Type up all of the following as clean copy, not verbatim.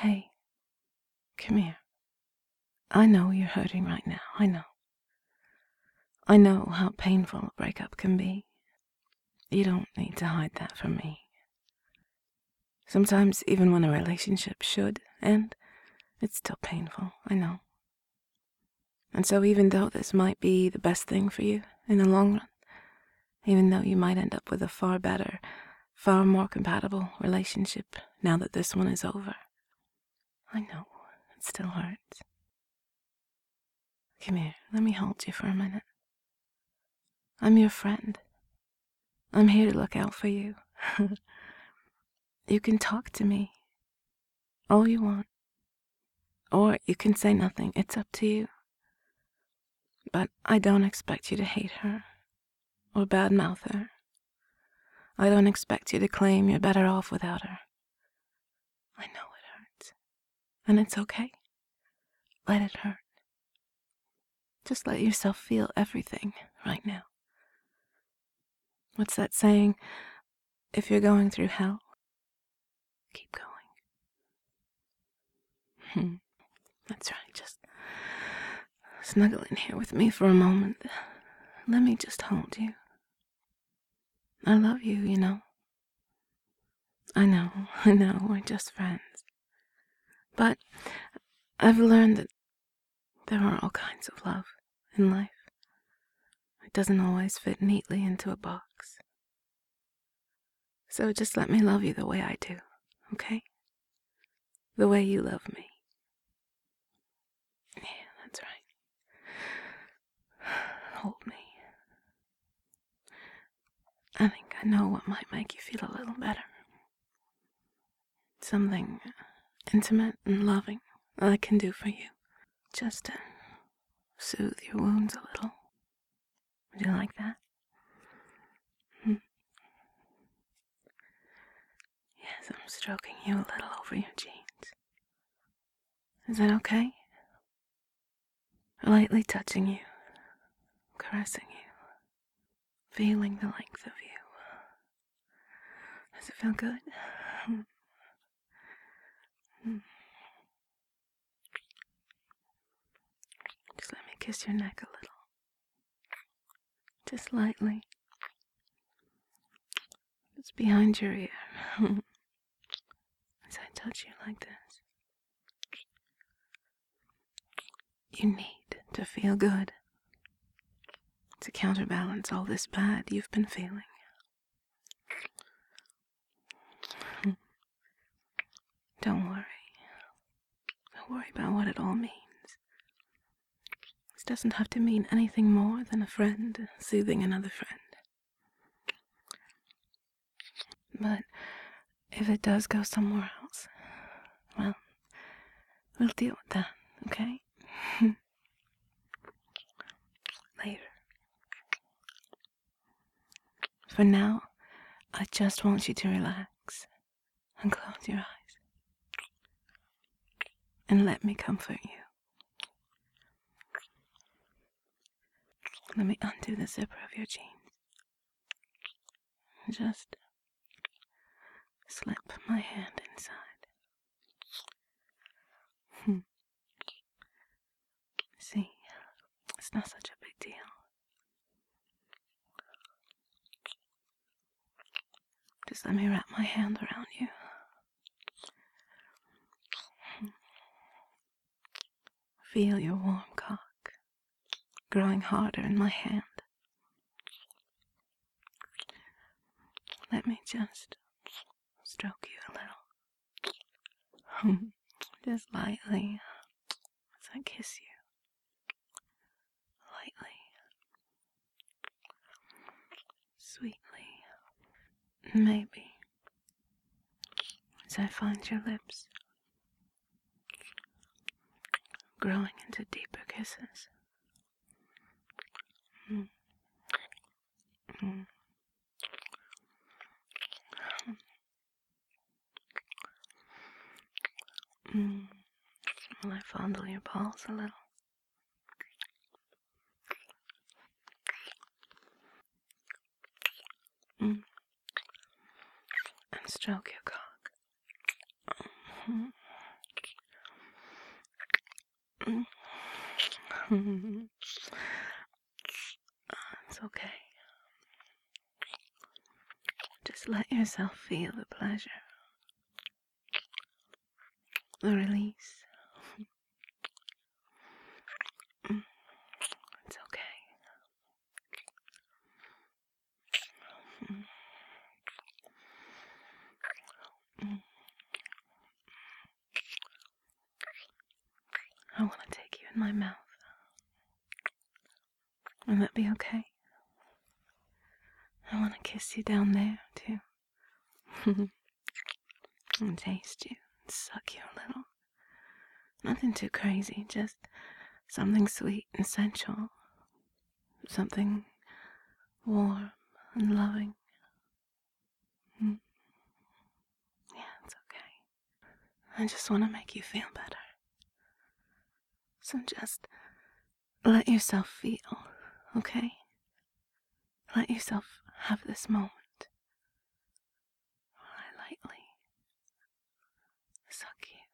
Hey, come here. I know you're hurting right now. I know. I know how painful a breakup can be. You don't need to hide that from me. Sometimes, even when a relationship should end, it's still painful. I know. And so even though this might be the best thing for you in the long run, even though you might end up with a far better, far more compatible relationship now that this one is over, I know it still hurts. Come here, let me hold you for a minute. I'm your friend. I'm here to look out for you. You can talk to me all you want, or you can say nothing. It's up to you. But I don't expect you to hate her or badmouth her. I don't expect you to claim you're better off without her. I know it hurts, and it's okay. Let it hurt. Just let yourself feel everything right now. What's that saying? If you're going through hell, keep going. That's right, just snuggle in here with me for a moment. Let me just hold you. I love you, you know. I know, we're just friends. But I've learned that there are all kinds of love in life. It doesn't always fit neatly into a box. So just let me love you the way I do, okay? The way you love me. Yeah, that's right. Hold me. I think I know what might make you feel a little better. Something intimate and loving I can do for you. Just to soothe your wounds a little. Would you like that? Yes, I'm stroking you a little over your jeans. Is that okay? Lightly touching you, caressing you, feeling the length of you. Does it feel good? Just let me kiss your neck a little. Just lightly. It's behind your ear. As I touch you like this. You need to feel good to counterbalance all this bad you've been feeling. Don't worry. Don't worry about what it all means. This doesn't have to mean anything more than a friend soothing another friend. But if it does go somewhere else, well, we'll deal with that, okay? Later. For now, I just want you to relax and close your eyes. And let me comfort you. Let me undo the zipper of your jeans. Just slip my hand inside. See, it's not such a big deal. Just let me wrap my hand around you. Feel your warm cock growing harder in my hand. Let me just stroke you a little. Just lightly as I kiss you. Lightly. Sweetly. Maybe as I find your lips growing into deeper kisses. Will I fondle your balls a little? And stroke your cock. It's okay. Just let yourself feel the pleasure, the release. It's okay. I want to take you in my mouth. Will that be okay? I want to kiss you down there, too. And taste you, and suck you a little. Nothing too crazy, just something sweet and sensual. Something warm and loving. Yeah, it's okay. I just want to make you feel better. So just let yourself feel, okay? Let yourself have this moment while I lightly suck you.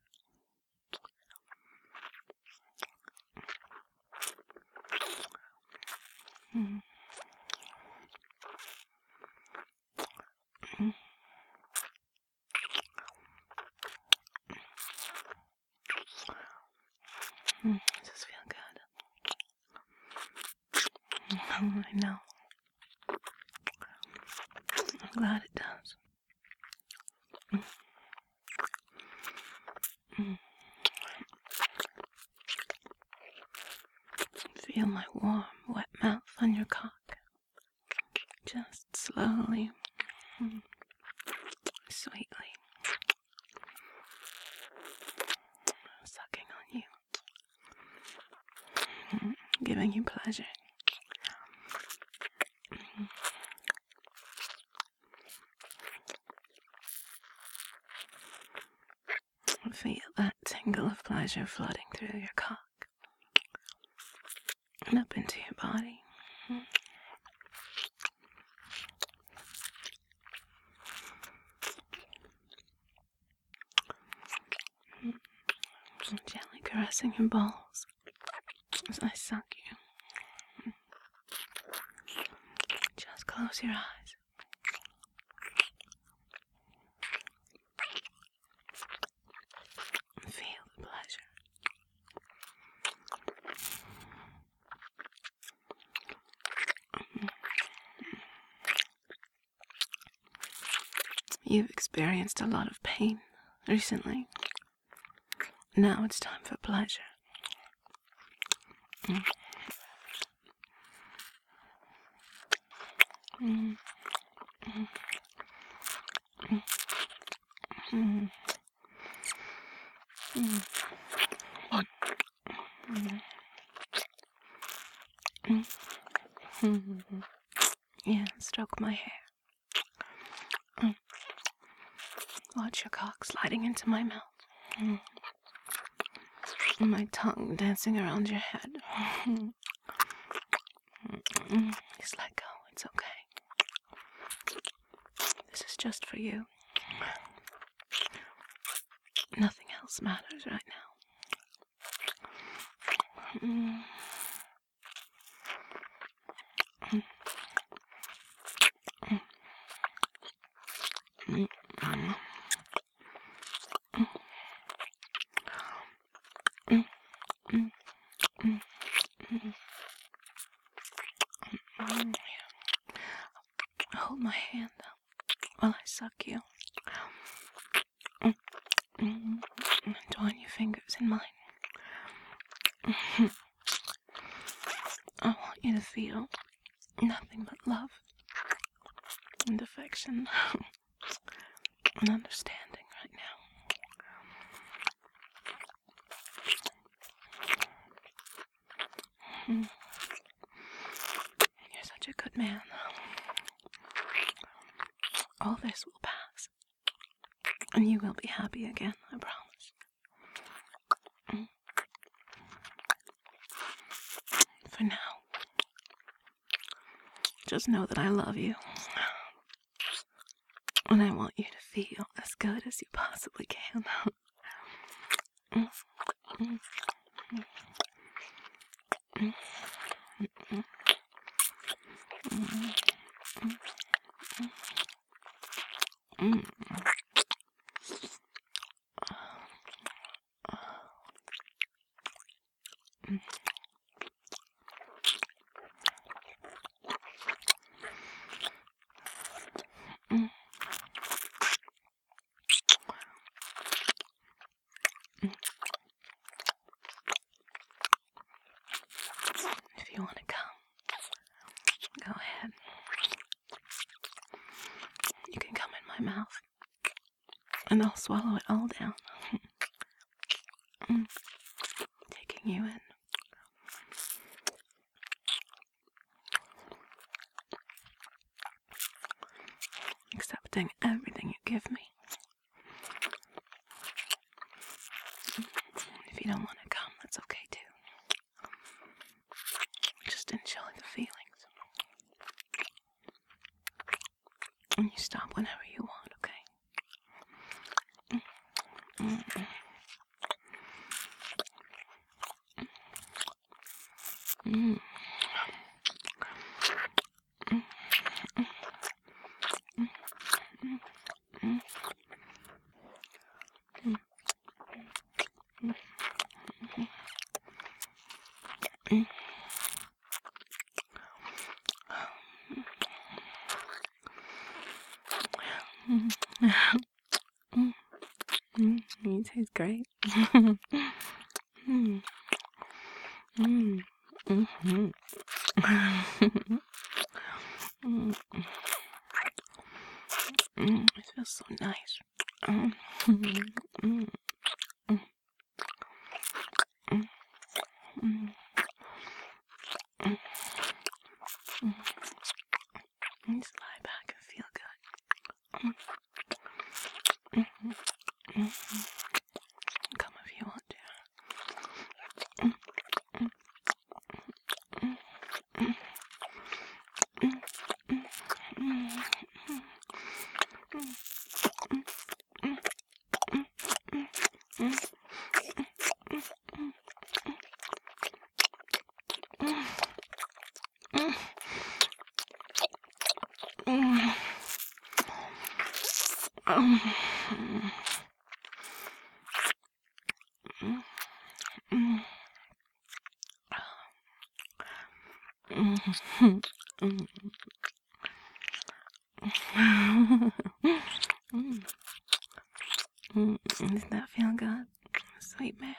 Does feel good? I know. I'm glad it does. Feel my warm, wet mouth on your cock. Just slowly, sweetly sucking on you, giving you pleasure. Feel that tingle of pleasure flooding through your cock and up into your body. Gently caressing your balls as I suck you. Just close your eyes. And feel the pleasure. You've experienced a lot of pain recently. Now it's time for pleasure. Yeah, stroke my hair. Watch your cock sliding into my mouth. My tongue dancing around your head. Just let go, it's okay. This is just for you. Nothing else matters right now. Hold my hand while I suck you. And twine your fingers in mine. I want you to feel nothing but love and affection and understanding right now. You're such a good man. All this will pass, and you will be happy again, I promise. For now, just know that I love you, and I want you to feel as good as you possibly can. and I'll swallow it all down. Taking you in. Accepting everything you give me. If you don't want to come, that's okay too. Just enjoy the feelings. And you stop whenever you want, okay? You taste great. It feels so nice. Just lie back and feel good. Come if you want to. Does that feel good? Sweet man.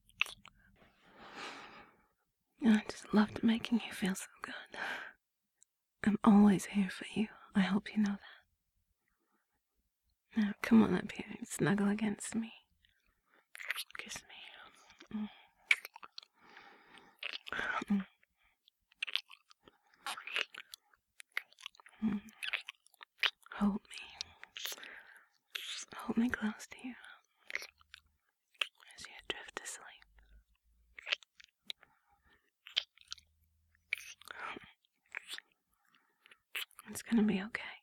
I just loved making you feel so good. I'm always here for you. I hope you know that. Now, come on up here and snuggle against me. Kiss me. Hold me. Hold me close to you as you drift to sleep. It's gonna be okay.